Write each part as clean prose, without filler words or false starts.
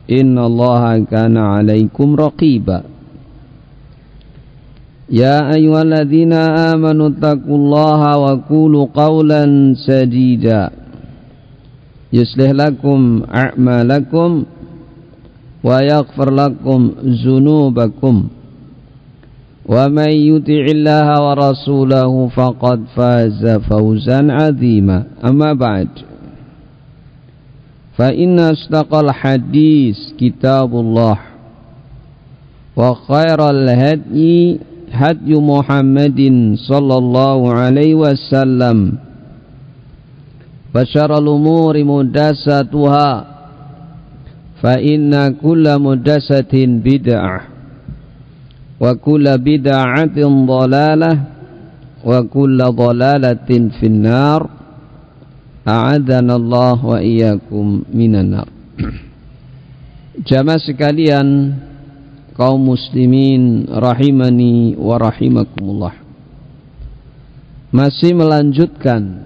innallaha kana 'alaikum raqiba. Ya ayyuhalladzina amanu taqullaha wa qulu qawlan sadida yuslih lakum a'malakum wa yaghfir lakum dzunubakum wa may yuti'illaha wa rasulahu faqad faza fawzan 'azima. Amma ba'd, fa inna asdaqal hadis kitabullah wa khairal hadyi hadyu Muhammadin sallallahu alaihi wasallam wa syarrul umuri muhdatsatuha fa inna kulla muhdatsatin bid'ah wa kulla bid'atin dhalalah wa kulla dhalalatin finnar. A'adzana Allah wa iyyakum minan nar. Jamaah sekalian, kaum muslimin rahimani wa rahimakumullah. Masih melanjutkan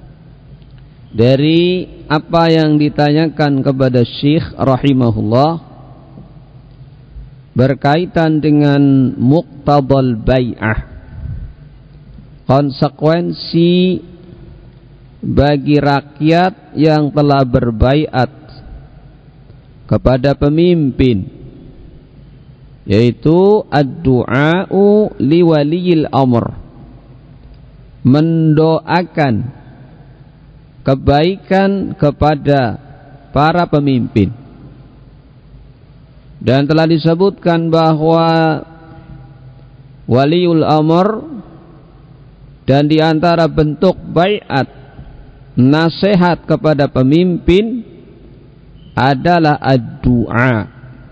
dari apa yang ditanyakan kepada Syekh rahimahullah berkaitan dengan muqtadal bai'ah, konsekuensi bagi rakyat yang telah berbaiat kepada pemimpin, yaitu ad-du'a'u li waliyil amr, mendoakan kebaikan kepada para pemimpin. Dan telah disebutkan bahwa waliul amr dan diantara bentuk baiat, nasihat kepada pemimpin adalah ad-du'a.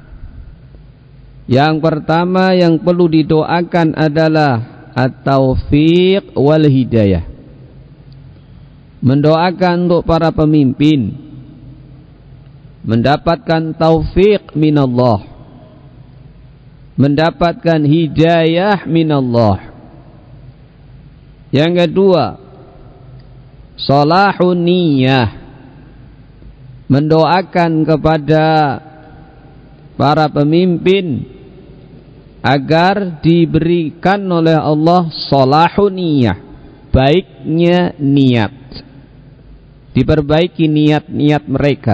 Yang pertama yang perlu didoakan adalah at-taufiq wal hidayah, mendoakan untuk para pemimpin mendapatkan taufik minallah, mendapatkan hidayah minallah. Yang kedua, salahun niyah, mendoakan kepada para pemimpin agar diberikan oleh Allah salahun niyah, baiknya niat, diperbaiki niat-niat mereka.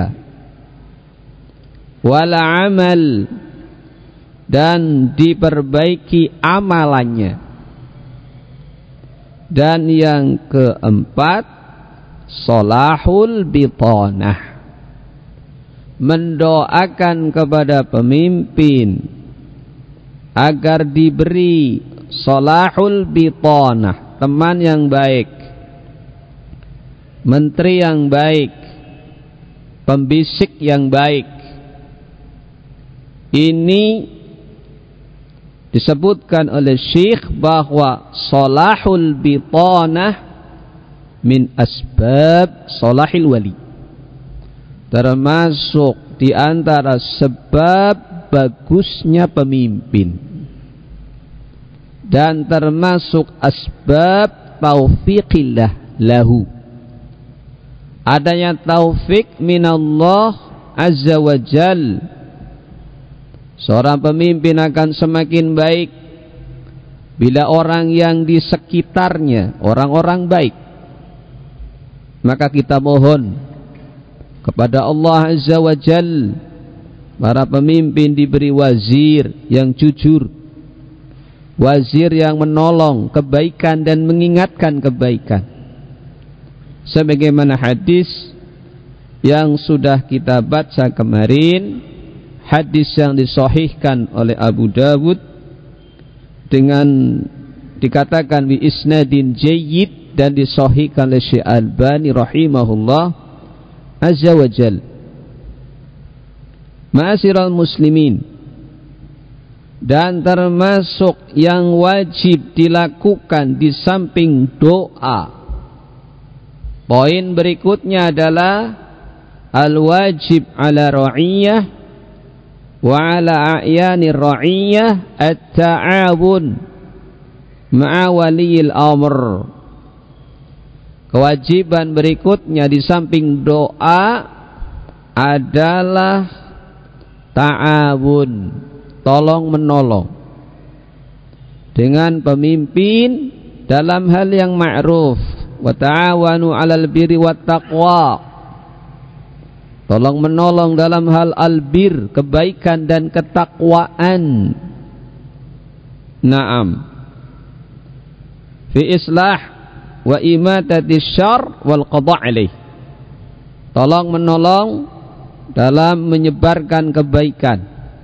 Wala amal, dan diperbaiki amalannya. Dan yang keempat, salahul bitanah, mendoakan kepada pemimpin agar diberi salahul bitanah, teman yang baik, menteri yang baik, pembisik yang baik. Ini disebutkan oleh Syekh bahwa salahul bitanah min asbab salahil wali, termasuk di antara sebab bagusnya pemimpin dan termasuk asbab taufiqillah lahu, adanya taufik minallah azza wa jal. Seorang pemimpin akan semakin baik bila orang yang di sekitarnya orang-orang baik. Maka kita mohon kepada Allah azza wa jal, para pemimpin diberi wazir yang jujur, wazir yang menolong kebaikan dan mengingatkan kebaikan, sebagaimana hadis yang sudah kita baca kemarin, hadis yang disahihkan oleh Abu Dawud dengan dikatakan bi isnadin jayyid dan disahihkan oleh Syekh Albani rahimahullah azza wa jal. Ma'asyiral muslimin, dan termasuk yang wajib dilakukan di samping doa, poin berikutnya adalah al-wajib ala ra'iyah wa ala a'yanir ra'iyah at-ta'awun ma'a waliyil amr. Kewajiban berikutnya di samping doa adalah ta'awun, tolong menolong dengan pemimpin dalam hal yang ma'ruf. Wa ta'awanu 'alal birri wat taqwa, tolong menolong dalam hal albir, kebaikan dan ketakwaan. Naam, fi islah wa imatati syarr wal qada' alaih, tolong menolong dalam menyebarkan kebaikan,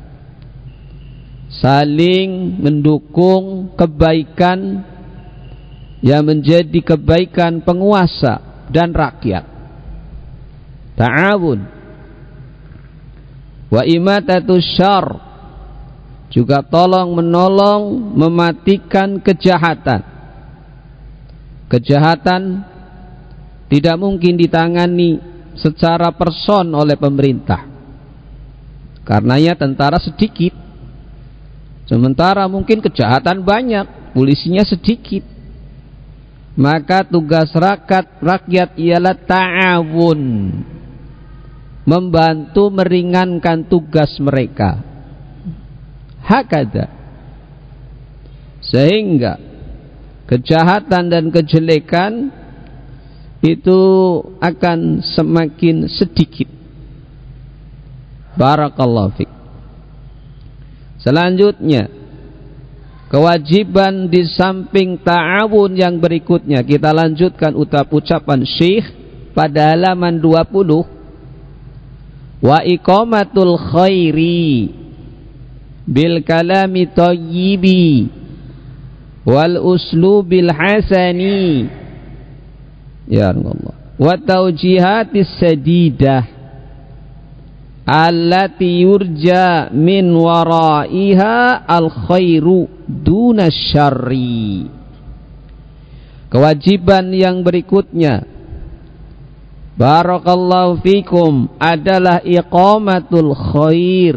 saling mendukung kebaikan yang menjadi kebaikan penguasa dan rakyat. Ta'awun. Wa imatatu syarr, juga tolong menolong mematikan kejahatan. Kejahatan tidak mungkin ditangani secara person oleh pemerintah, karenanya tentara sedikit, sementara mungkin kejahatan banyak, polisinya sedikit. Maka tugas rakyat ialah ta'awun, membantu meringankan tugas mereka. Hakada, sehingga kejahatan dan kejelekan itu akan semakin sedikit. Barakallahu fiik. Selanjutnya, kewajiban di samping ta'awun yang berikutnya, kita lanjutkan ucapan Syekh pada halaman 20. Wa iqamatul khairi bil kalami thayyibi wal uslubil hasani, ya Allah, wa taujihatis sadidah allati yurja min waraiha al khairu duna syarri. Kewajiban yang berikutnya, barakallahu fikum, adalah iqamatul khair,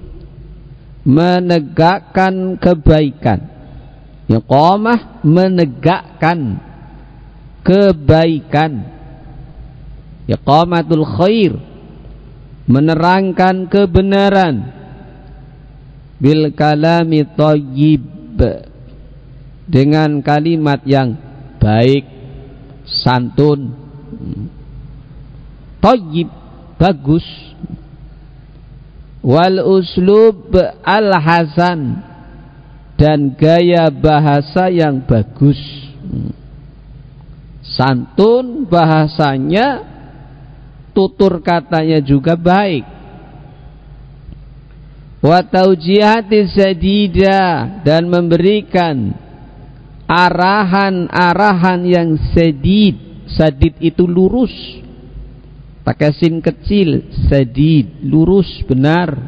menegakkan kebaikan. Iqamah, menegakkan kebaikan. Iqamatul khair, menerangkan kebenaran. Bil kalami thayyib, dengan kalimat yang baik, santun. Thayyib, bagus. Wal uslub al hasan, dan gaya bahasa yang bagus. Santun bahasanya, tutur katanya juga baik. Wa taujihati sadida, dan memberikan arahan-arahan yang sadid. Sadid itu lurus, pakai sin kecil, sadid, lurus, benar.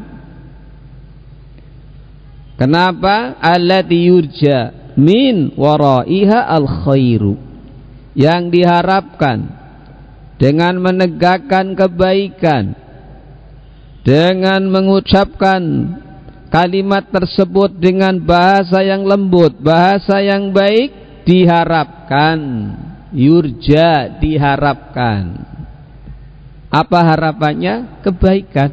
Kenapa? Allati yurja min waraiha al khairu, yang diharapkan dengan menegakkan kebaikan, dengan mengucapkan kalimat tersebut dengan bahasa yang lembut, bahasa yang baik, diharapkan. Yurja, diharapkan. Apa harapannya? Kebaikan,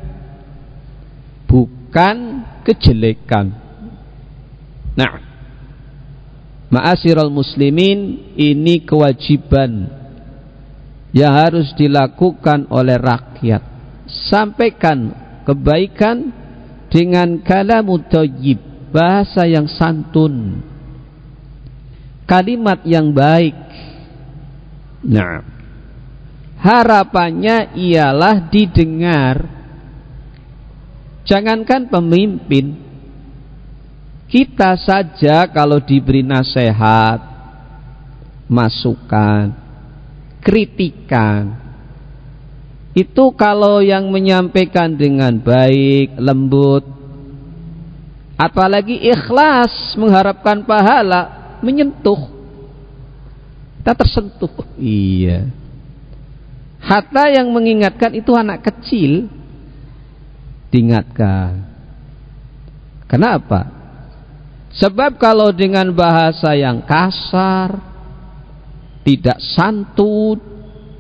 bukan kejelekan. Nah, ma'asyiral muslimin, ini kewajiban yang harus dilakukan oleh rakyat. Sampaikan kebaikan dengan kalamut thayyib, bahasa yang santun, kalimat yang baik. Nah, harapannya ialah didengar. Jangankan pemimpin, kita saja kalau diberi nasihat, masukan, kritikan, itu kalau yang menyampaikan dengan baik, lembut, apalagi ikhlas mengharapkan pahala, menyentuh, kita tersentuh. Iya. Hatta yang mengingatkan itu anak kecil, diingatkan. Kenapa? Sebab kalau dengan bahasa yang kasar, tidak santun,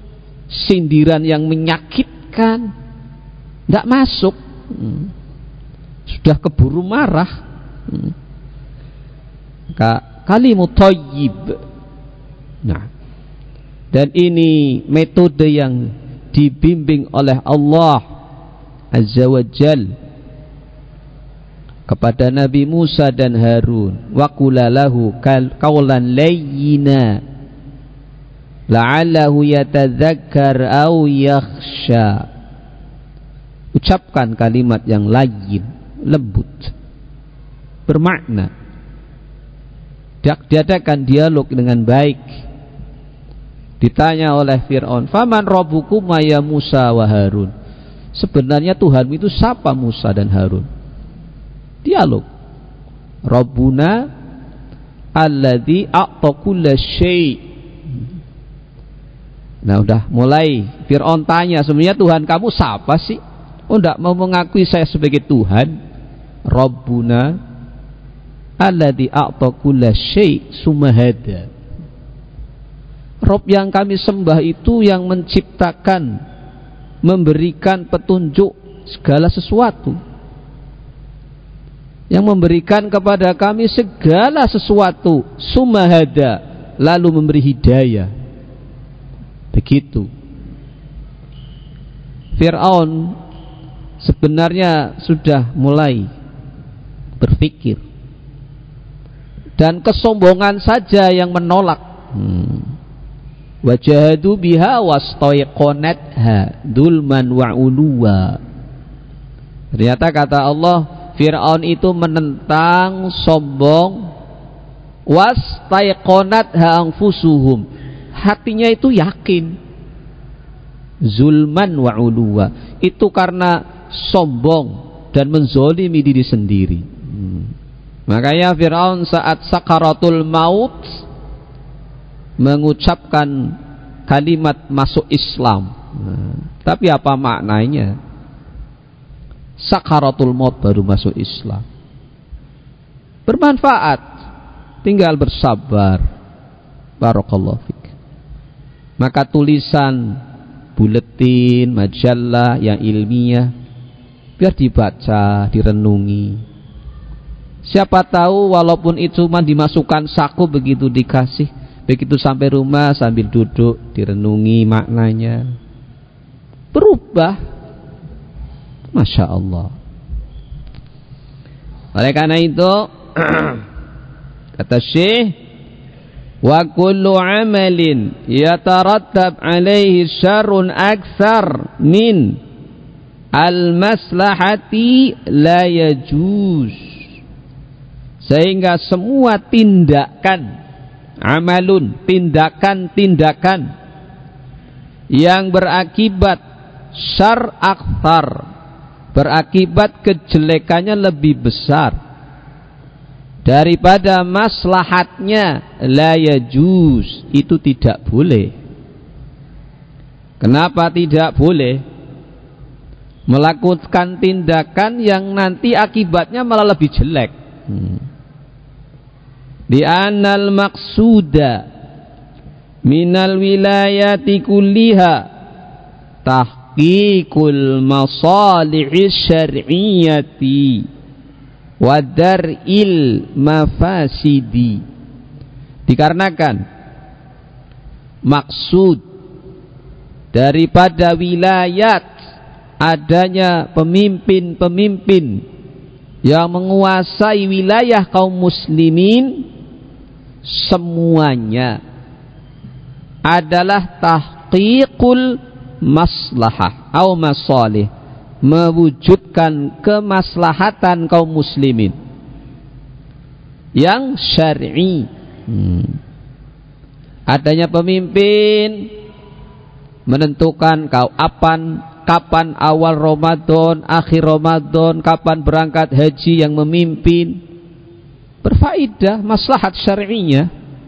sindiran yang menyakitkan, tidak masuk. sudah keburu marah. Kalimut thayyib. Nah, dan ini metode yang dibimbing oleh Allah Azza wa Jal kepada Nabi Musa dan Harun. Wa qula lahu qawlan layyina la'allahu yatadzakkar aw yakhsha. Ucapkan kalimat yang layyin, lembut, bermakna. Diadakan dialog dengan baik. Ditanya oleh Fir'aun, faman rabbukum ya Musa wa Harun. Sebenarnya Tuhanmu itu siapa Musa dan Harun? Dialog. Rabbuna alladzi a'ta kulla syai'. Nah, udah mulai Fir'aun tanya, sebenarnya Tuhan kamu siapa sih? Oh, enggak mau mengakui saya sebagai Tuhan. Rabbuna alladzi a'ta kulla syai' summa hada. Rob yang kami sembah itu yang menciptakan, memberikan petunjuk segala sesuatu, yang memberikan kepada kami segala sesuatu, summa hada, lalu memberi hidayah. Begitu. Fir'aun sebenarnya sudah mulai berpikir, dan kesombongan saja yang menolak. Wajahadu biha wastaiqonatha dulman wa uluwa. Ternyata kata Allah, Fir'aun itu menentang, sombong. Wastaiqonatha anfusuhum, hatinya itu yakin. Zulman wa uluwa, itu karena sombong dan menzolimi diri sendiri. Makanya Fir'aun saat sakaratul maut mengucapkan kalimat masuk Islam. Tapi apa maknanya? Sakaratul maut baru masuk Islam. Bermanfaat, tinggal bersabar. Barakallahu fik. Maka tulisan, buletin, majalah yang ilmiah biar dibaca, direnungi. Siapa tahu walaupun itu cuma dimasukkan saku begitu dikasih, begitu sampai rumah sambil duduk direnungi maknanya, berubah. Masya Allah. Oleh karena itu kata Syekh, wa kullu amalin yatarattab alaihi syarrun aktsar min al-maslahati la yajuz. Sehingga semua tindakan, amalun, tindakan-tindakan yang berakibat syar aktsar, berakibat kejelekannya lebih besar daripada maslahatnya, la yajuz, itu tidak boleh. Kenapa tidak boleh? Melakukan tindakan yang nanti akibatnya malah lebih jelek. Di anal maqsuda minal wilayati kulliha tahqiqul masalih syar'iyyati wa dar'il mafasidi. Dikarenakan maksud daripada wilayat adanya pemimpin-pemimpin yang menguasai wilayah kaum muslimin, semuanya adalah tahqiqul maslahah atau masalih, mewujudkan kemaslahatan kaum muslimin yang syar'i. Adanya pemimpin menentukan kapan awal Ramadan, akhir Ramadan, kapan berangkat haji, yang memimpin berfaedah, maslahat syar'inya.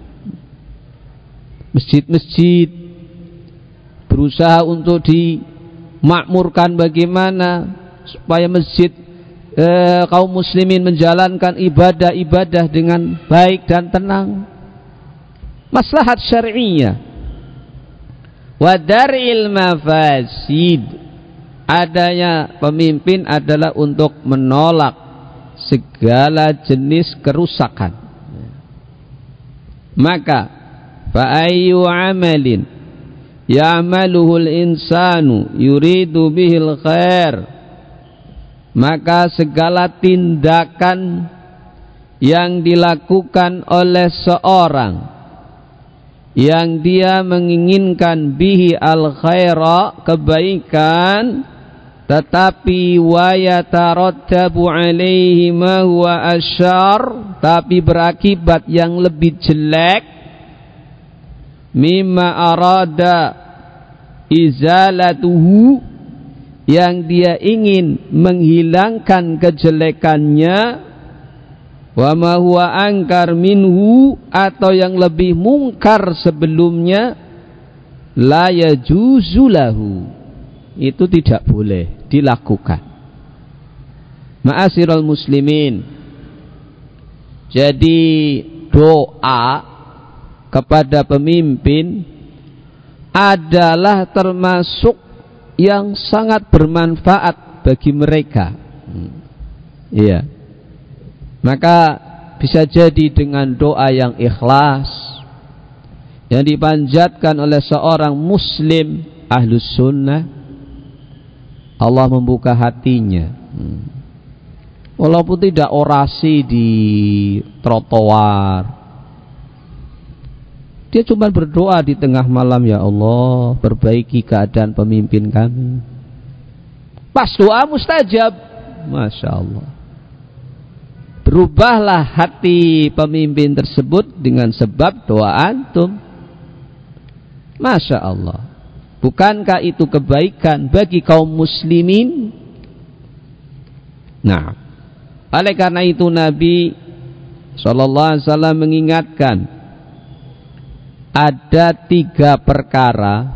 Masjid-masjid berusaha untuk dimakmurkan bagaimana supaya masjid kaum muslimin menjalankan ibadah-ibadah dengan baik dan tenang. Maslahat syar'inya. Wa dar'il mafasid, adanya pemimpin adalah untuk menolak segala jenis kerusakan. Maka fa ayyu amalin ya'maluhul insanu yuridu bihil khair, maka segala tindakan yang dilakukan oleh seorang yang dia menginginkan bihi al khaira, kebaikan, tetapi wa yatarattabu alaihi ma huwa asyar, tapi berakibat yang lebih jelek, mimma arada izalatuhu, yang dia ingin menghilangkan kejelekannya, wa ma huwa angkar minhu, atau yang lebih mungkar sebelumnya, la yajuzu lahu, itu tidak boleh dilakukan. Ma'asyiral muslimin, jadi doa kepada pemimpin adalah termasuk yang sangat bermanfaat bagi mereka. Iya. Maka bisa jadi dengan doa yang ikhlas yang dipanjatkan oleh seorang muslim ahlus sunnah, Allah membuka hatinya. Walaupun tidak orasi di trotoar, dia cuma berdoa di tengah malam, ya Allah, perbaiki keadaan pemimpin kami. Pas doa mustajab. Masya Allah. Berubahlah hati pemimpin tersebut dengan sebab doa antum. Masya Allah. Bukankah itu kebaikan bagi kaum muslimin? Nah, oleh karena itu Nabi SAW mengingatkan, ada 3 perkara,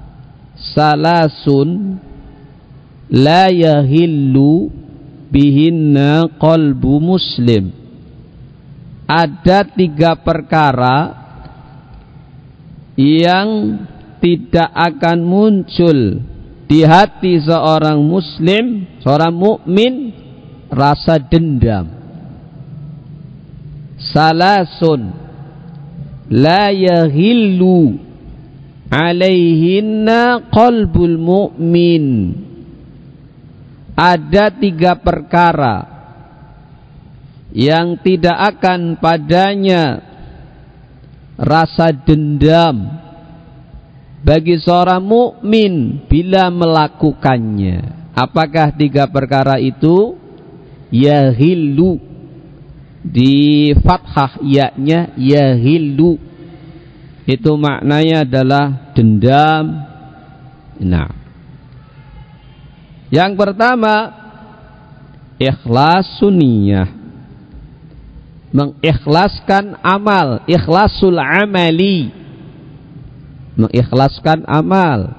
salasun la yahillu bihinna qalbu muslim. Ada 3 perkara yang tidak akan muncul di hati seorang muslim, seorang mukmin, rasa dendam. Salasun la yahillu alaihinna qalbul mu'min. Ada 3 perkara yang tidak akan padanya rasa dendam bagi seorang mukmin bila melakukannya. Apakah 3 perkara itu? Yahillu, di fathah ya-nya, yahillu, itu maknanya adalah dendam. Nah, yang pertama, ikhlasun niyah, mengikhlaskan amal, ikhlasul amali, mengikhlaskan amal.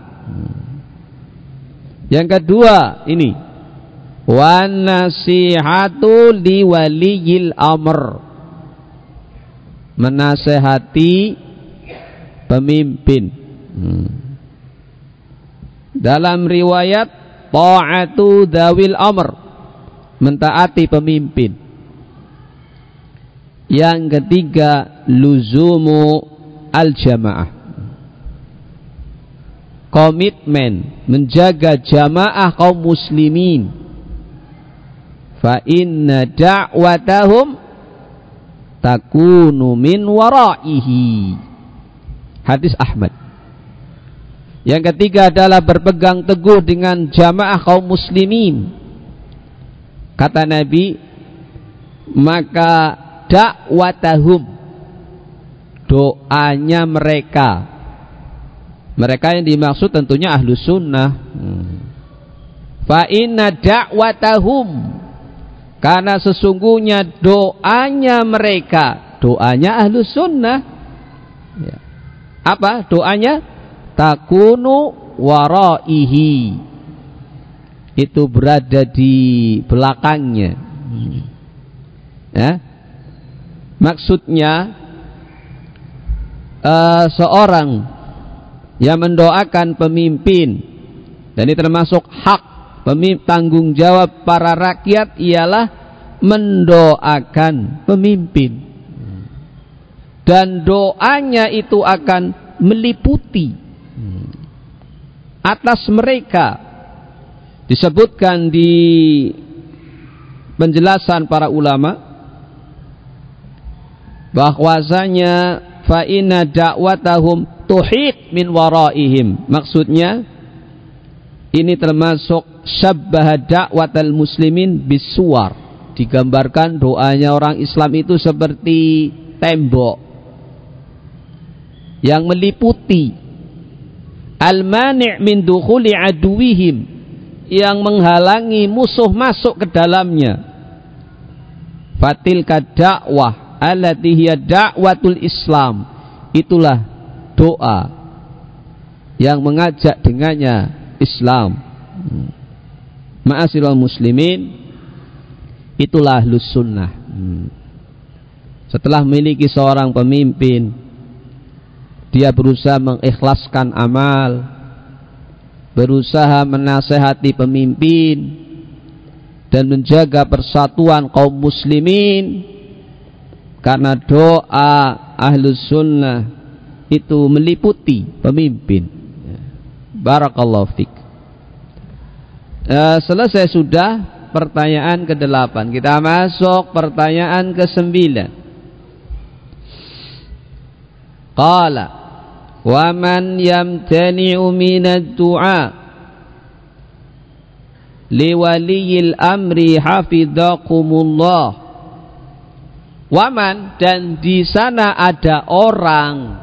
Yang kedua ini, wan nasihatu li waliyil amr, menasehati pemimpin. Dalam riwayat, ta'atu dawil amr, mentaati pemimpin. Yang ketiga, luzumu al-jamaah, komitmen menjaga jamaah kaum muslimin. Fa inna da'watahum takunu min waraihi. Hadis Ahmad. Yang ketiga adalah berpegang teguh dengan jamaah kaum muslimin. Kata Nabi, maka da'watahum, doanya mereka. Mereka yang dimaksud tentunya ahlus sunnah. Fa inna da'watahum, karena sesungguhnya doanya mereka, doanya ahlus sunnah. Apa doanya? Takunu waraihi, itu berada di belakangnya. Ya. Maksudnya seorang yang mendoakan pemimpin, dan ini termasuk hak tanggung jawab para rakyat, ialah mendoakan pemimpin, dan doanya itu akan meliputi atas mereka. Disebutkan di penjelasan para ulama bahwasanya fa inna da'watahum tuhit min waraihim, maksudnya ini termasuk syabbaha da'watal muslimin bisuwar, digambarkan doanya orang Islam itu seperti tembok yang meliputi al-mani' min dukhuli aduwihim, yang menghalangi musuh masuk ke dalamnya. Fatilka da'wah allati hiya da'watul Islam, itulah doa yang mengajak dengannya Islam. Ma'asyiral muslimin, itulah ahlus sunnah. Setelah memiliki seorang pemimpin, dia berusaha mengikhlaskan amal, berusaha menasehati pemimpin dan menjaga persatuan kaum muslimin, karena doa ahlus sunnah itu meliputi pemimpin. Barakallahu fiik. Selesai sudah pertanyaan ke-8. Kita masuk pertanyaan ke-9. Qala wa man yamtani'u minad du'a liwaliyil amri hafidhakumullah. Waman, dan di sana ada orang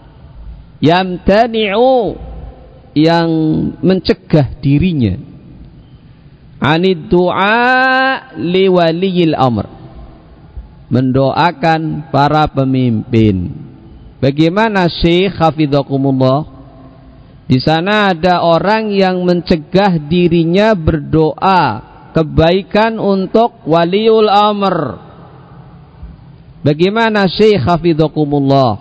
yamtani'u, yang mencegah dirinya, anid du'a liwaliyil amr, mendoakan para pemimpin. Bagaimana Syekh hafidhakumullah? Di sana ada orang yang mencegah dirinya berdoa kebaikan untuk waliul amr. Bagaimana Syekh hafidhakumullah?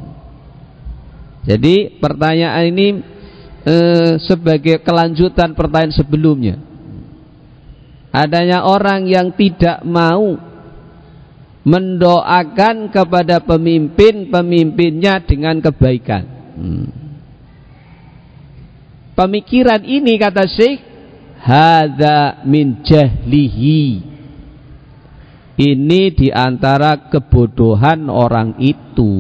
Jadi pertanyaan ini sebagai kelanjutan pertanyaan sebelumnya. Adanya orang yang tidak mau mendoakan kepada pemimpin-pemimpinnya dengan kebaikan. Pemikiran ini, kata Syekh, hadza min jahlihi, ini diantara kebodohan orang itu.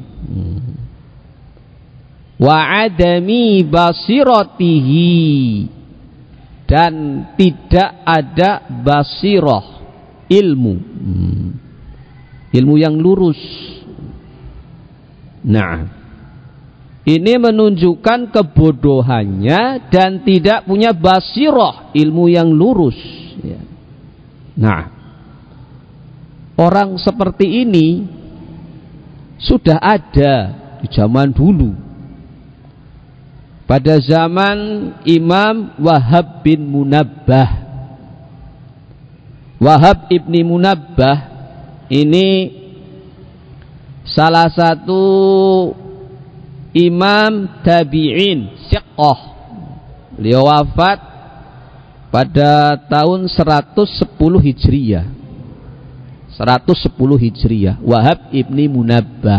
Wa adami basiratihi, dan tidak ada basirah, ilmu yang lurus. Nah, ini menunjukkan kebodohannya dan tidak punya basirah, ilmu yang lurus. Nah, orang seperti ini sudah ada di zaman dulu. Pada zaman Imam Wahab bin Munabbah. Wahab ibni Munabbah ini salah satu imam tabi'in siqah. Beliau wafat pada tahun 110 Hijriyah. 110 Hijriyah. Wahab ibni Munabbah.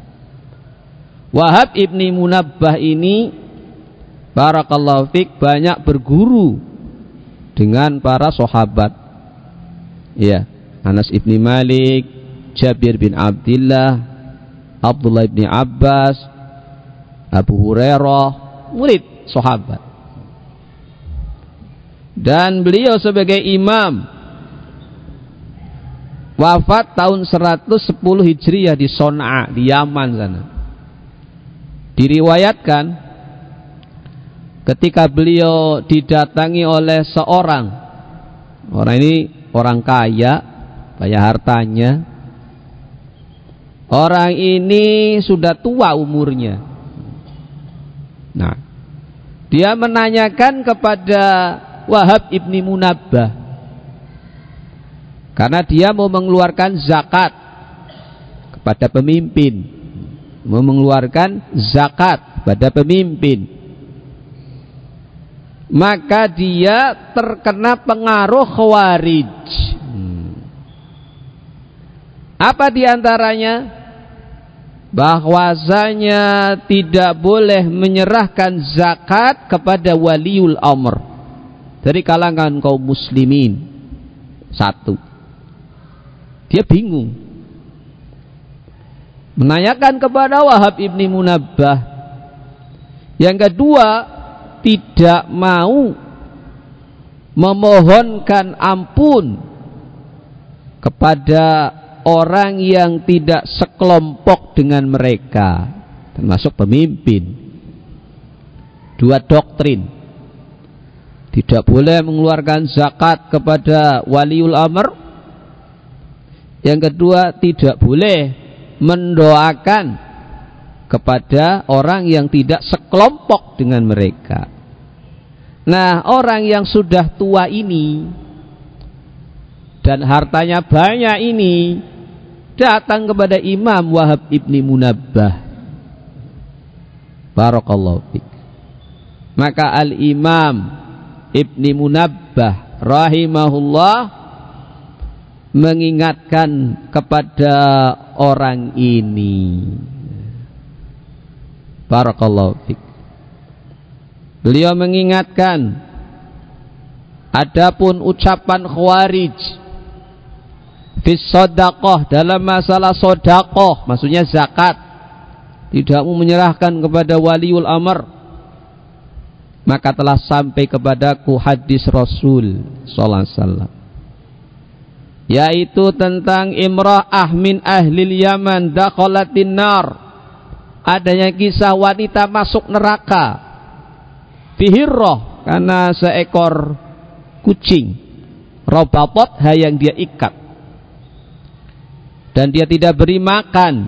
Wahab ibni Munabbah ini, barakallahu fiik, banyak berguru dengan para sahabat. Ya, Anas ibni Malik, Jabir bin Abdullah, Abdullah bin Abbas, Abu Hurairah, murid sahabat. Dan beliau sebagai imam wafat tahun 110 Hijriah di Son'a, di Yaman sana. Diriwayatkan ketika beliau didatangi oleh seorang, orang ini orang kaya, banyak hartanya. Orang ini sudah tua umurnya. Nah, dia menanyakan kepada Wahab ibni Munabbah, karena dia mau mengeluarkan zakat kepada pemimpin, mau mengeluarkan zakat pada pemimpin. Maka dia terkena pengaruh Khawarij. Apa diantaranya? Bahwasanya tidak boleh menyerahkan zakat kepada waliul amr dari kalangan kaum muslimin. Satu, dia bingung, menanyakan kepada Wahab ibni Munabbah. Yang kedua, tidak mau memohonkan ampun kepada orang yang tidak sekelompok dengan mereka, termasuk pemimpin. Dua doktrin: tidak boleh mengeluarkan zakat kepada waliul amr. Yang kedua, tidak boleh mendoakan kepada orang yang tidak sekelompok dengan mereka. Nah, orang yang sudah tua ini dan hartanya banyak ini datang kepada Imam Wahab ibni Munabbah. Barakallahu fik. Maka Al-Imam Ibni Munabbah rahimahullah mengingatkan kepada orang ini. Barakallahu fik. Beliau mengingatkan, adapun ucapan Khawarij fi shadaqah, dalam masalah sedekah, maksudnya zakat, tidak mau menyerahkan kepada waliul amr, maka telah sampai kepadaku hadis Rasul sallallahu alaihi wasallam, yaitu tentang imra'ah min ahlil Yaman dakhalatin nar, adanya kisah wanita masuk neraka, fihirrah, karena seekor kucing, robatot yang dia ikat dan dia tidak beri makan.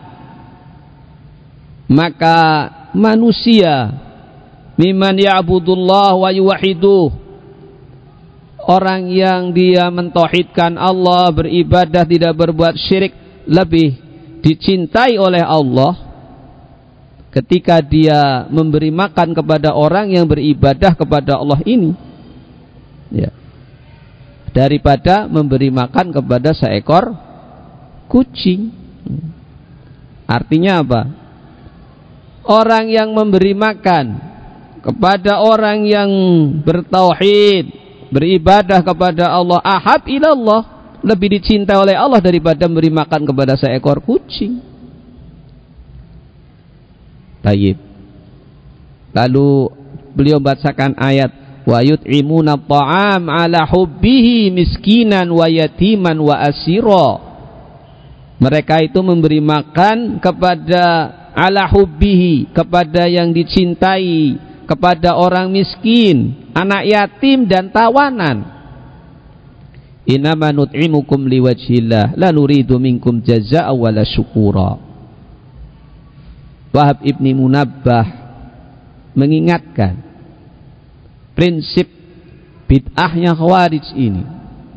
Maka manusia mimman ya'budullah wa yuwahiduh, orang yang dia mentauhidkan Allah, beribadah, tidak berbuat syirik, lebih dicintai oleh Allah ketika dia memberi makan kepada orang yang beribadah kepada Allah ini, ya, daripada memberi makan kepada seekor kucing. Artinya apa? Orang yang memberi makan kepada orang yang bertauhid, beribadah kepada Allah, ahab ilallah, lebih dicintai oleh Allah daripada memberi makan kepada seekor kucing. Tayyib. Lalu beliau bacakan ayat, wa yut'imuna ta'am ala hubbihi miskinan wa yatiman wa asira. Mereka itu memberi makan kepada ala hubbihi, kepada yang dicintai, kepada orang miskin, anak yatim dan tawanan. Innama nut'imukum liwajhillah la nuridu minkum jazaa'a wala syukura. Wahab ibni Munabbah mengingatkan prinsip bid'ahnya Khawarij ini.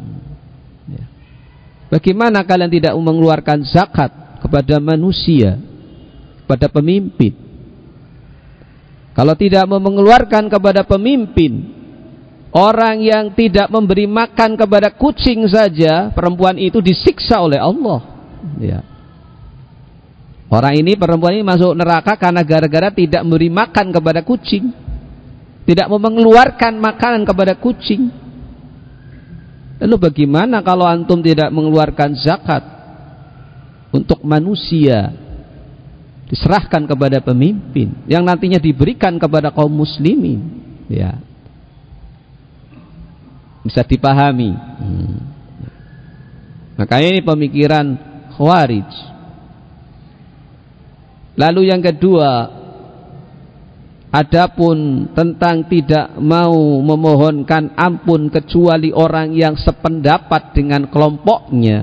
Bagaimana kalian tidak mengeluarkan zakat kepada manusia, kepada pemimpin? Kalau tidak mau mengeluarkan kepada pemimpin, orang yang tidak memberi makan kepada kucing saja, perempuan itu disiksa oleh Allah. Ya. Orang ini, perempuan ini masuk neraka karena gara-gara tidak memberi makan kepada kucing, tidak mau mengeluarkan makanan kepada kucing. Lalu bagaimana kalau antum tidak mengeluarkan zakat untuk manusia, diserahkan kepada pemimpin yang nantinya diberikan kepada kaum muslimin? Ya, bisa dipahami. Makanya ini pemikiran Khawarij. Lalu yang kedua, adapun tentang tidak mau memohonkan ampun kecuali orang yang sependapat dengan kelompoknya,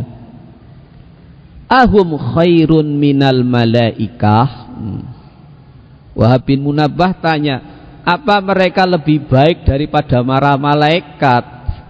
ahum khairun minal malaikah. Wahab bin Munabbah tanya, apa mereka lebih baik daripada para malaikat?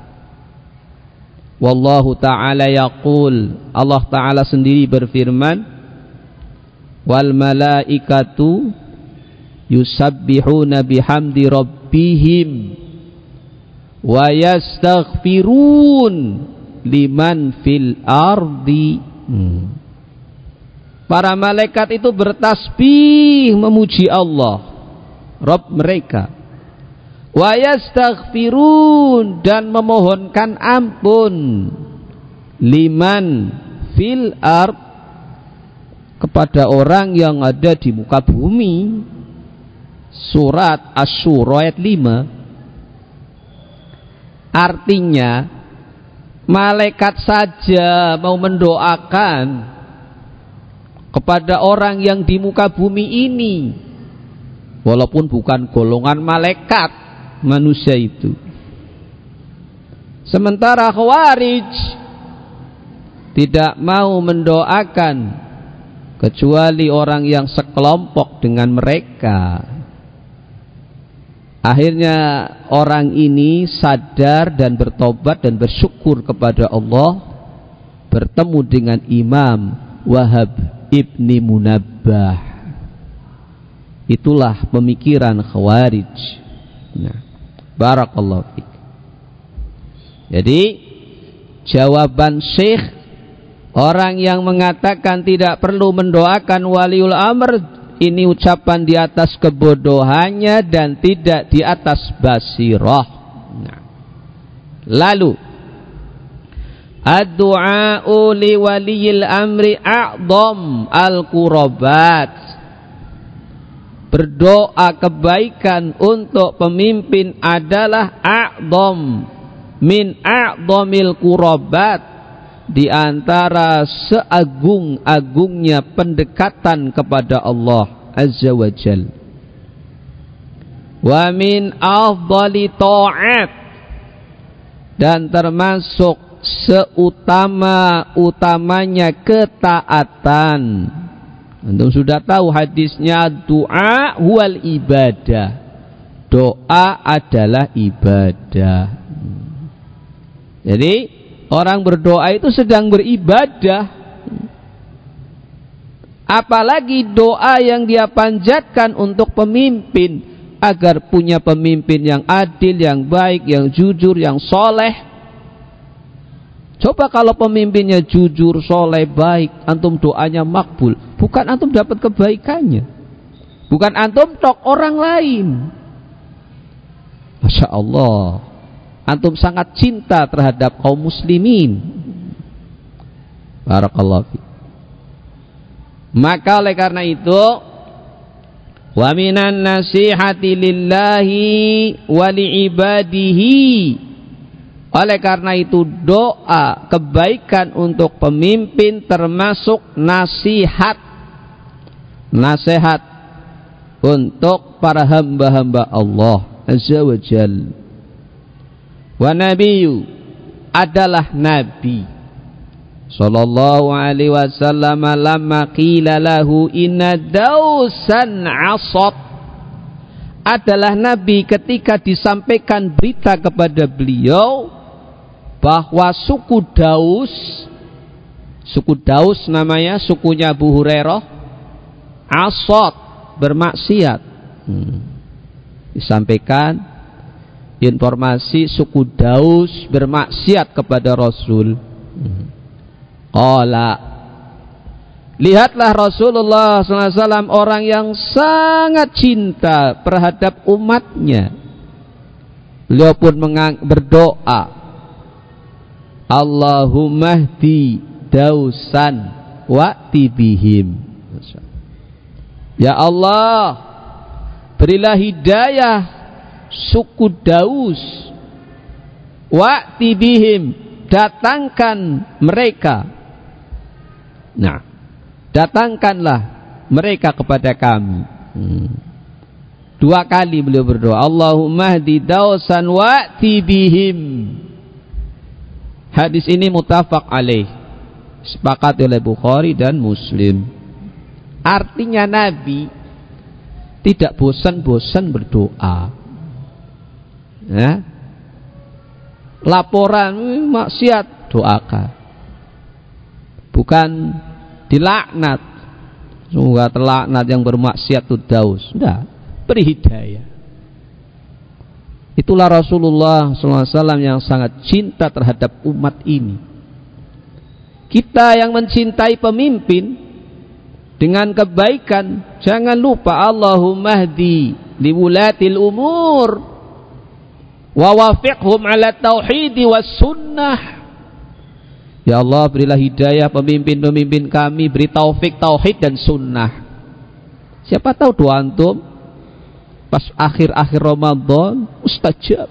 Wallahu ta'ala yaqul, Allah ta'ala sendiri berfirman, wal malaikatu yusabbihuna bihamdi rabbihim wa yastaghfirun liman fil ardi. Para malaikat itu bertasbih memuji Allah, Rabb mereka. Wa yastaghfirun, dan memohonkan ampun, liman fil ard, kepada orang yang ada di muka bumi. Surat Asy-Syura ayat 5. Artinya malaikat saja mau mendoakan kepada orang yang di muka bumi ini, walaupun bukan golongan malaikat, manusia itu. Sementara Khawarij tidak mau mendoakan kecuali orang yang sekelompok dengan mereka. Akhirnya orang ini sadar dan bertobat dan bersyukur kepada Allah, bertemu dengan Imam Wahab Ibni Munabbah. Itulah pemikiran Khawarij. Nah, barakallahu fiik. Jadi jawaban Syekh, orang yang mengatakan tidak perlu mendoakan waliul amr, ini ucapan di atas kebodohannya dan tidak di atas basirah. Nah, lalu ad-du'a'u li waliyil amri a'dham al-qurabat. Berdoa kebaikan untuk pemimpin adalah a'dham min a'dhamil qurabat, di antara seagung-agungnya pendekatan kepada Allah Azza wa Jal. Wa min afdali ta'at, dan termasuk seutama-utamanya ketaatan. Antum sudah tahu hadisnya, doa wal ibadah. Doa adalah ibadah. Jadi orang berdoa itu sedang beribadah. Apalagi doa yang dia panjatkan untuk pemimpin, agar punya pemimpin yang adil, yang baik, yang jujur, yang soleh. Coba kalau pemimpinnya jujur, soleh, baik, antum doanya makbul, bukan antum dapat kebaikannya, bukan antum tok, orang lain. Masya Allah, antum sangat cinta terhadap kaum muslimin. Barakallahu fiik. Maka oleh karena itu, wa minan nasihati lillahi wa liibadihi, oleh karena itu doa kebaikan untuk pemimpin termasuk nasihat untuk para hamba-hamba Allah Azza wa Jal. Wa nabiyyu, adalah nabi sallallahu alaihi wasallam, lamma qila lahu inna dausan asad, adalah nabi ketika disampaikan berita kepada beliau bahwa suku Daus namanya, sukunya Abu Hurairah, asad, bermaksiat. Disampaikan informasi suku Daus bermaksiat kepada Rasul. Qala, lihatlah Rasulullah SAW orang yang sangat cinta terhadap umatnya. Beliau pun berdoa, Allahumma hdi dausan wa'ti bihim. Ya Allah, berilah hidayah suku Daus, wa'ti bihim, datangkan mereka. Nah, datangkanlah mereka kepada kami. 2 kali beliau berdoa, Allahumma hdi dausan wa'ti bihim. Hadis ini muttafaq alaih, sepakat oleh Bukhari dan Muslim. Artinya Nabi tidak bosan-bosan berdoa. Ya. Laporan maksiat, doakan. Bukan dilaknat, semoga terlaknat yang bermaksiat itu Daus. Sudah, beri hidayah. Itulah Rasulullah SAW yang sangat cinta terhadap umat ini. Kita yang mencintai pemimpin, dengan kebaikan. Jangan lupa Allahumma hdi liwulatil umur wa wafiqhum ala tauhidi was sunnah. Ya Allah, berilah hidayah pemimpin-pemimpin kami, beri taufik tauhid dan sunnah. Siapa tahu doa antum pas akhir-akhir Ramadan mustajab.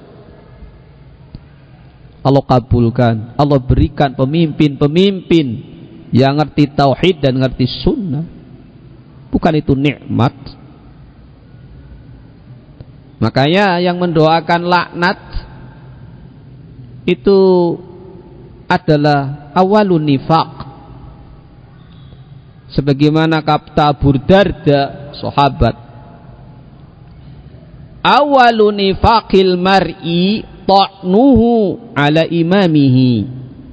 Allah kabulkan, Allah berikan pemimpin-pemimpin yang ngerti tauhid dan ngerti sunnah. Bukan itu nikmat? Makanya yang mendoakan laknat itu adalah awalun nifaq. Sebagaimana kata Abu Darda, sahabat, awalun nifaqil mar'i ta'nuhu ala imamihi.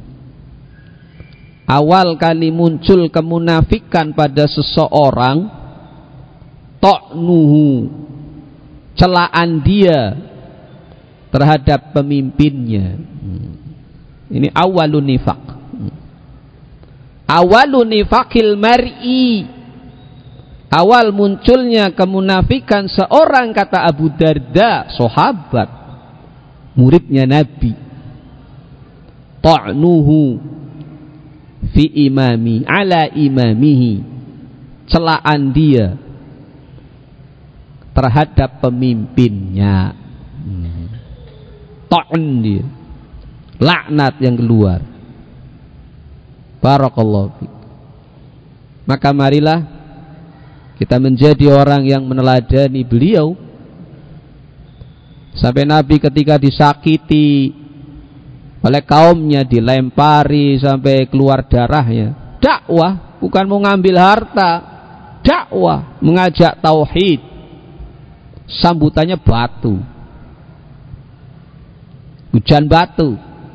Awal kali muncul kemunafikan pada seseorang, ta'nuhu, celaan dia terhadap pemimpinnya. Ini awalun nifaq. Awalun nifaqil mar'i, awal munculnya kemunafikan seorang, kata Abu Darda, sahabat, muridnya Nabi, ta'nuhu fi imami ala imamihi, celaan dia terhadap pemimpinnya. Ta'n dia, laknat yang keluar. Barakallahu fiik. Maka marilah kita menjadi orang yang meneladani beliau. Sampai Nabi ketika disakiti oleh kaumnya, dilempari sampai keluar darahnya, dakwah, bukan mau ngambil harta, dakwah, mengajak tauhid, sambutannya batu, hujan batu.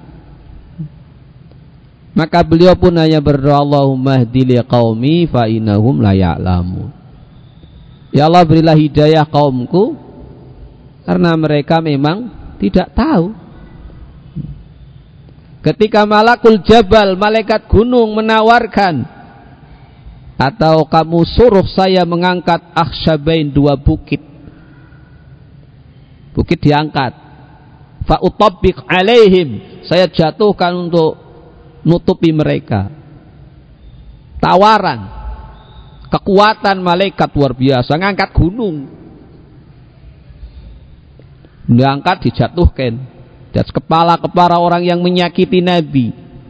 Maka beliau pun hanya berdoa, Allahumma hdi li qaumi fa innahum la ya'lamun. Ya Allah, berilah hidayah kaumku karena mereka memang tidak tahu. Ketika malakul jabal, malaikat gunung menawarkan, atau kamu suruh saya mengangkat akhsyabain, dua bukit. Bukit diangkat. Fa utabbiq alaihim, saya jatuhkan untuk nutupi mereka. Tawaran, kekuatan malaikat luar biasa, ngangkat gunung, diangkat, dijatuhkan di atas kepala orang yang menyakiti Nabi.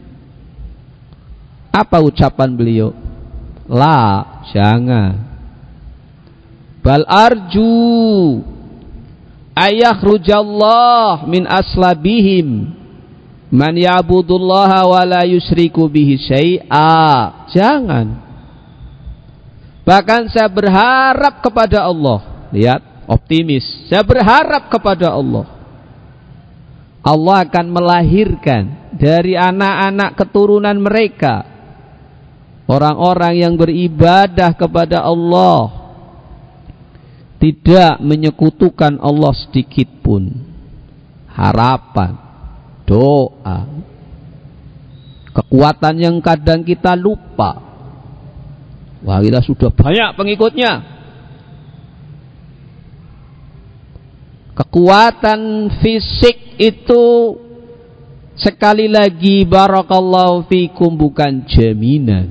Apa ucapan beliau? La, jangan. Bal arju ayakhrujallah min aslabihim man ya'budullaha wa la yusyriku bihi syai'a. Jangan. Bahkan saya berharap kepada Allah. Lihat, optimis. Saya berharap kepada Allah. Allah akan melahirkan dari anak-anak keturunan mereka orang-orang yang beribadah kepada Allah, tidak menyekutukan Allah sedikit pun. Harapan, doa, kekuatan yang kadang kita lupa. Wah, kita sudah banyak pengikutnya. Kekuatan fisik itu sekali lagi barakallahu fikum bukan jaminan.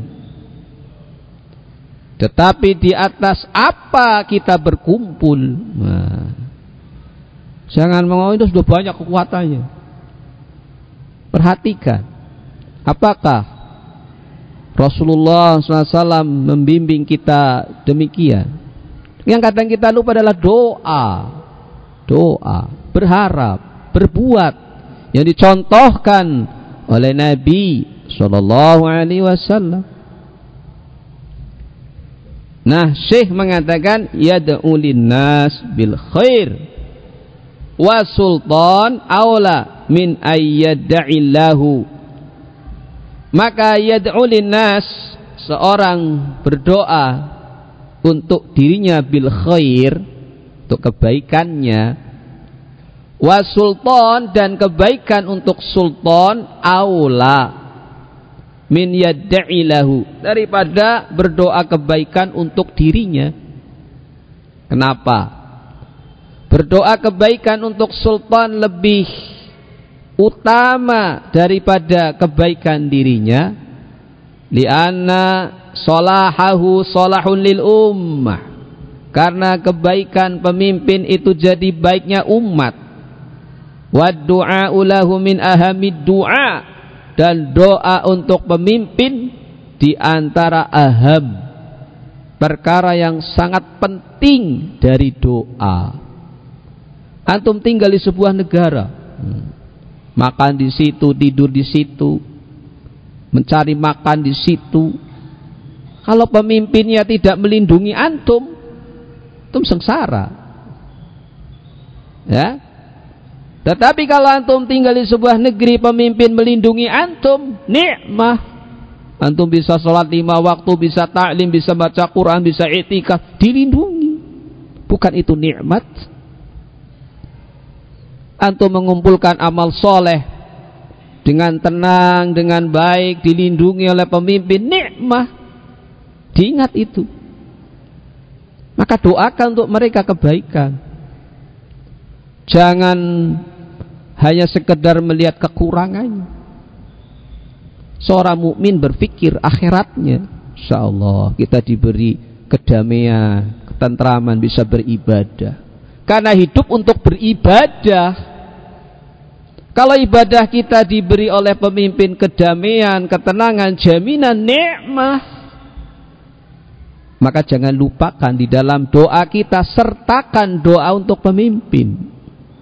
Tetapi di atas apa kita berkumpul. Nah, jangan mengatakan itu sudah banyak kekuatannya. Perhatikan, apakah Rasulullah SAW membimbing kita demikian? Yang kadang kita lupa adalah doa. Doa, berharap, berbuat yang dicontohkan oleh Nabi Sallallahu Alaihi Wasallam. Nah, Syekh mengatakan yad'u linnas bil khair wa sultan aula min ayyad'illahu. Maka yad'u linnas, seorang berdoa untuk dirinya bil khair, untuk kebaikannya, wasultan, dan kebaikan untuk sultan, aula, min yad'i lahu, daripada berdoa kebaikan untuk dirinya. Kenapa? Berdoa kebaikan untuk sultan lebih utama daripada kebaikan dirinya. Li'anna salahahu salahun lil ummah, karena kebaikan pemimpin itu jadi baiknya umat. Wad du'a'u lahu min ahamid du'a, dan doa untuk pemimpin di antara aham, perkara yang sangat penting dari doa. Antum tinggal di sebuah negara, makan di situ, tidur di situ, mencari makan di situ. Kalau pemimpinnya tidak melindungi antum sengsara. Ya. Tetapi kalau antum tinggal di sebuah negeri, pemimpin melindungi antum, nikmah. Antum bisa sholat 5 waktu, bisa ta'lim, bisa baca Quran, bisa i'tikaf, dilindungi. Bukan itu nikmat? Antum mengumpulkan amal soleh dengan tenang, dengan baik, dilindungi oleh pemimpin, nikmah. Diingat itu. Maka doakan untuk mereka kebaikan. Jangan hanya sekedar melihat kekurangannya. Seorang mukmin berpikir akhiratnya. Insyaallah kita diberi kedamaian, ketentraman, bisa beribadah. Karena hidup untuk beribadah. Kalau ibadah kita diberi oleh pemimpin kedamaian, ketenangan, jaminan, nikmah, maka jangan lupakan di dalam doa kita sertakan doa untuk pemimpin.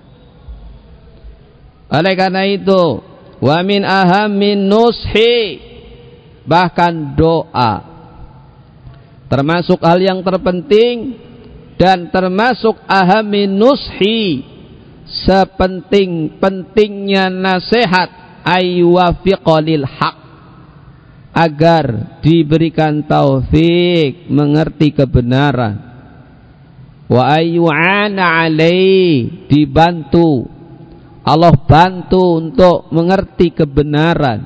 Oleh karena itu, wa min ahammin nushi, bahkan doa termasuk hal yang terpenting dan termasuk ahammin nushi, sepenting-pentingnya nasihat, aywafiqalil haq, agar diberikan taufik mengerti kebenaran, wa ayyu'ana alaih, dibantu Allah, bantu untuk mengerti kebenaran,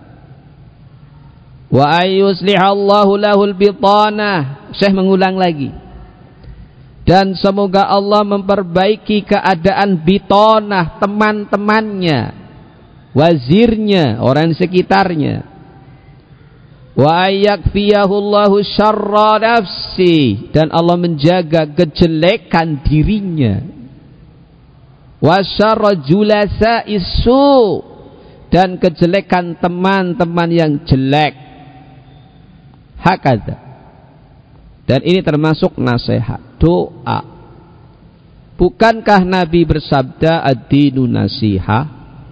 wa ayyuslihallahu lahul bitanah. Syekh mengulang lagi, dan semoga Allah memperbaiki keadaan bitanah, teman-temannya, wazirnya, orang sekitarnya. Wa ayyakfiyahullahu syarra nafsi, dan Allah menjaga kejelekan dirinya. Wa syarra julasa'is su, dan kejelekan teman-teman yang jelek. Hakadha. Dan ini termasuk nasihat, doa. Bukankah Nabi bersabda ad-dinu nasihah?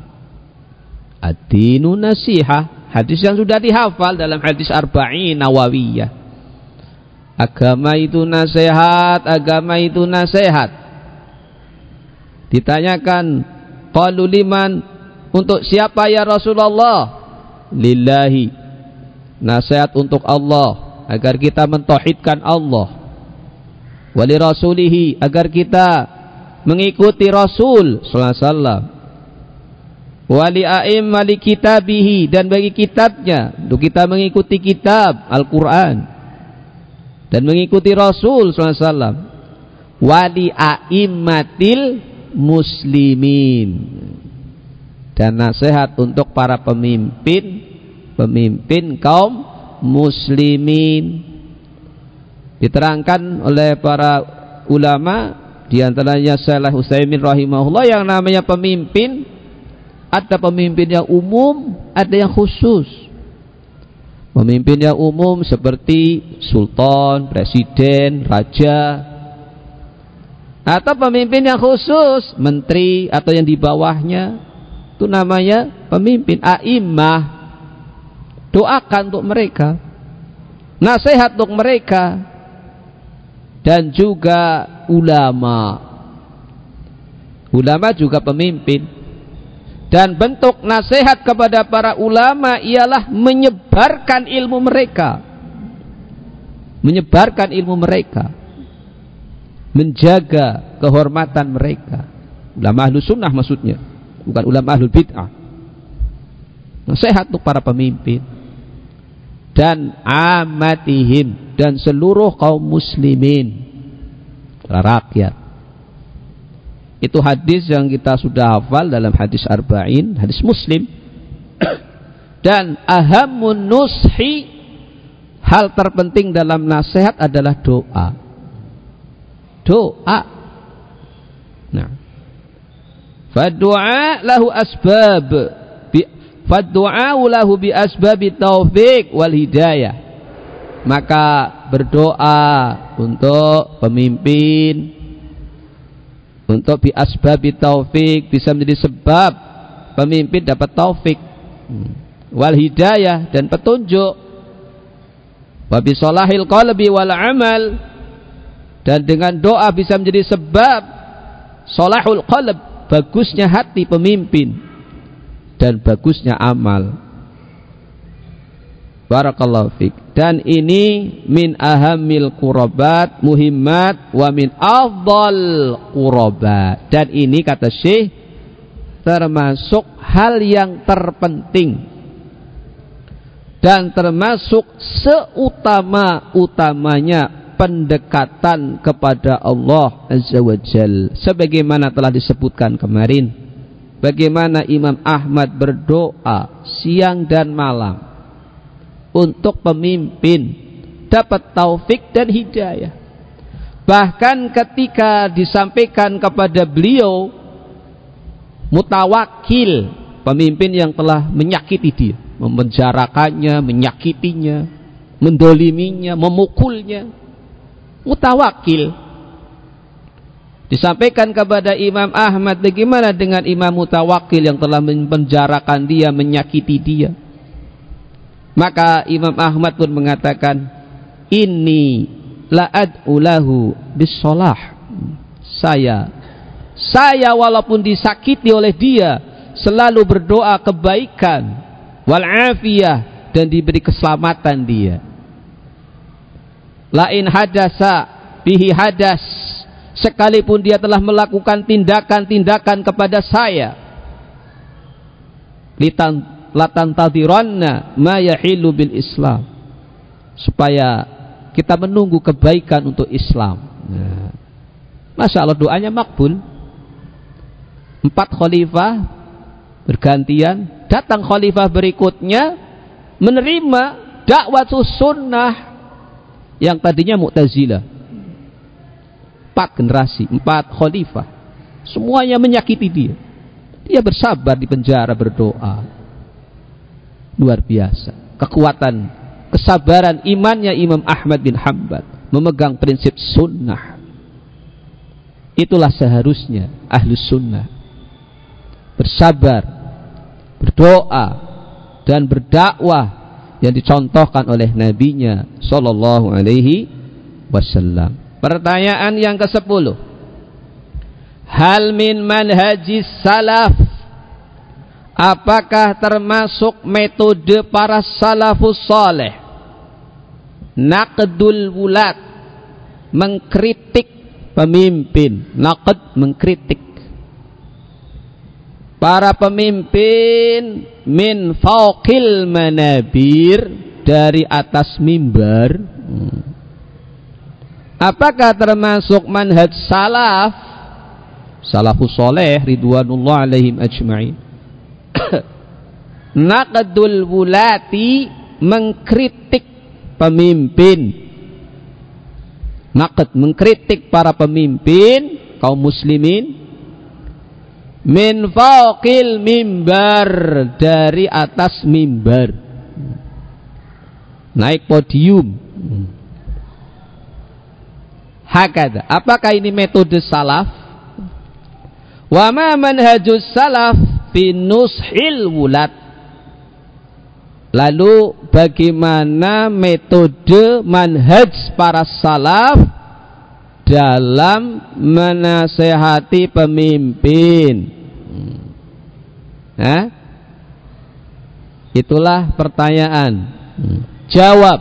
Ad-dinu nasihah, hadis yang sudah dihafal dalam hadis Arba'in Nawawiyah. Agama itu nasihat, agama itu nasihat. Ditanyakan, qalu liman, untuk siapa ya Rasulullah? Lillahi, nasihat untuk Allah, agar kita mentauhidkan Allah. Wali rasulihi, agar kita mengikuti Rasul sallallahu alaihi wasallam. Wali a'immali kitabihi, dan bagi kitabnya, untuk kita mengikuti kitab Al-Quran dan mengikuti Rasul sallallahu alaihi wasallam. Wali a'immatil muslimin, dan nasihat untuk para pemimpin kaum muslimin. Diterangkan oleh para ulama, diantaranya Syekh Utsaimin rahimahullah, yang namanya pemimpin, ada pemimpin yang umum, ada yang khusus. Pemimpin yang umum seperti sultan, presiden, raja. Atau pemimpin yang khusus, menteri atau yang di bawahnya, itu namanya pemimpin, a'immah. Doakan untuk mereka, nasihat untuk mereka. Dan juga ulama. Ulama juga pemimpin. Dan bentuk nasihat kepada para ulama ialah menyebarkan ilmu mereka. Menyebarkan ilmu mereka, menjaga kehormatan mereka. Ulama ahlu sunnah maksudnya, bukan ulama ahlu bid'ah. Nasihat untuk para pemimpin. dan amatihim, dan seluruh kaum muslimin, rakyat. Itu hadis yang kita sudah hafal dalam hadis arba'in, hadis Muslim. Dan ahamun nushi, hal terpenting dalam nasihat adalah doa. Doa. Nah, faddu'a lahu asbab, faddu'a lahu bi asbabi taufik wal hidayah. Maka berdoa untuk pemimpin, untuk bi asbabi taufik, bisa menjadi sebab pemimpin dapat taufik, wal hidayah, dan petunjuk, wa bi salahil qalbi wal amal, dan dengan doa bisa menjadi sebab salahul qalb, bagusnya hati pemimpin dan bagusnya amal. Barakallahu fiik. Dan ini min ahamil qurabat muhimmat wa min afdal qurabat. Dan ini kata Syekh termasuk hal yang terpenting dan termasuk seutama-utamanya pendekatan kepada Allah Azza wa Jalla, sebagaimana telah disebutkan kemarin, bagaimana Imam Ahmad berdoa siang dan malam untuk pemimpin dapat taufik dan hidayah. Bahkan ketika disampaikan kepada beliau mutawakil, pemimpin yang telah menyakiti dia, memenjarakannya, menyakitinya, mendoliminya, memukulnya, mutawakil, disampaikan kepada Imam Ahmad, bagaimana dengan Imam Mutawakil yang telah memenjarakan dia, menyakiti dia. Maka Imam Ahmad pun mengatakan, inni la'ad'u lahu bisolah. Saya walaupun disakiti oleh dia, selalu berdoa kebaikan, wal afiyah, dan diberi keselamatan dia. Lain hadasa bihi hadas, sekalipun dia telah melakukan tindakan-tindakan kepada saya, latantadiranna ma yahilu bil Islam, supaya kita menunggu kebaikan untuk Islam. Nah, Masya Allah, doanya makbul. 4 khalifah bergantian, datang khalifah berikutnya menerima dakwah sunnah yang tadinya Mu'tazilah. 4 generasi, 4 khalifah, semuanya menyakiti dia. Dia bersabar di penjara, berdoa. Luar biasa kekuatan, kesabaran imannya Imam Ahmad bin Hanbal memegang prinsip sunnah. Itulah seharusnya ahlus sunnah, bersabar, berdoa, dan berdakwah yang dicontohkan oleh nabinya sallallahu alaihi wasallam. Pertanyaan yang ke-10, hal min manhajis salaf, apakah termasuk metode para salafus saleh naqdul wulat, mengkritik pemimpin. Naqd, mengkritik para pemimpin, min fauqil manabir, dari atas mimbar. Apakah termasuk manhaj salafus saleh ridwanullah alaihim ajma'in? Naqdul wulati, mengkritik pemimpin. Naqd, mengkritik para pemimpin kaum muslimin, min fauqil mimbar, dari atas mimbar, naik podium. Hakada, apakah ini metode salaf? Wa ma manhajus salaf fi nushil wulat, lalu bagaimana metode manhaj para salaf dalam menasehati pemimpin? Itulah pertanyaan. Jawab,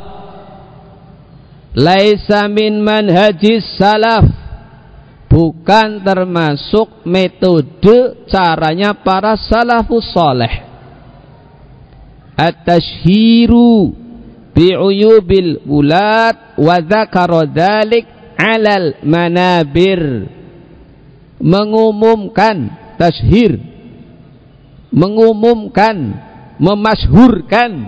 laisa min manhajis salaf, bukan termasuk metode caranya para salafus saleh. At-tashhiru bi'uyubil wulat wa dzakara dzalik 'alal manabir, mengumumkan, tashhir, mengumumkan, memasyhurkan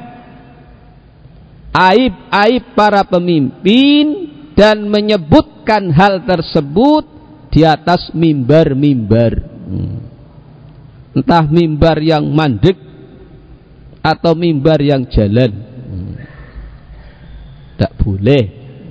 aib-aib para pemimpin dan menyebutkan hal tersebut di atas mimbar-mimbar. Entah mimbar yang mandek atau mimbar yang jalan. Tak boleh.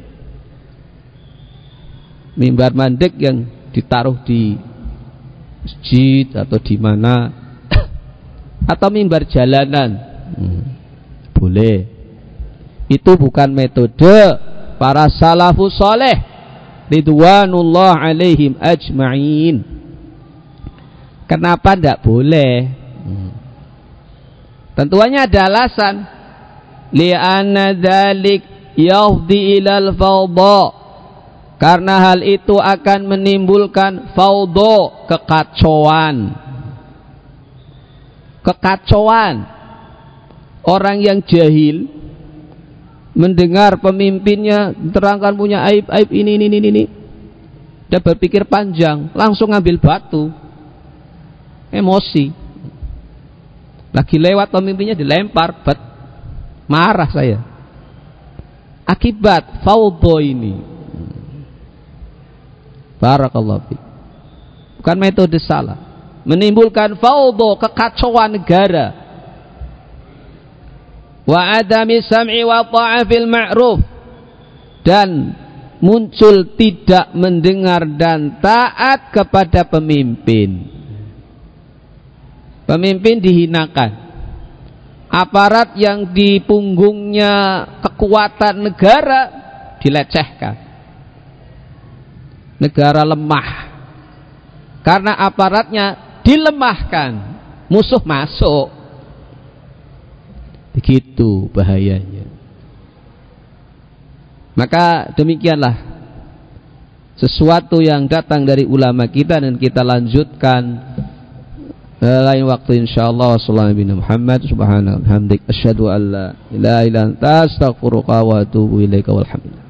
Mimbar mandek yang ditaruh di masjid atau di mana, atau mimbar jalanan, boleh. Itu bukan metode para salafus saleh ridwanullah alaihim ajma'in. Kenapa tidak boleh? Tentunya ada alasan. Li'anna dzalik yafdi ilal fawdha, karena hal itu akan menimbulkan fawdha, kekacauan. Kekacauan. Orang yang jahil mendengar pemimpinnya terangkan punya aib-aib ini. Dia berpikir panjang, langsung ngambil batu. Emosi. Lagi lewat pemimpinnya dilempar, marah saya. Akibat fawdha ini. Barakallahu fiik. Bukan metode salah. Menimbulkan fawdha, kekacauan negara. Wa adami sam'i wa ta'a fil ma'ruf, dan muncul tidak mendengar dan taat kepada pemimpin. Pemimpin dihinakan. Aparat yang di punggungnya kekuatan negara dilecehkan. Negara lemah karena aparatnya dilemahkan, musuh masuk. Begitu bahayanya. Maka demikianlah sesuatu yang datang dari ulama kita, dan kita lanjutkan lain waktu insyaallah. Sallallahu Muhammad subhanahu wa hamdik asyhadu an la ilaha illa anta astaghfiruka wa atubu ilaika walhamdulillah.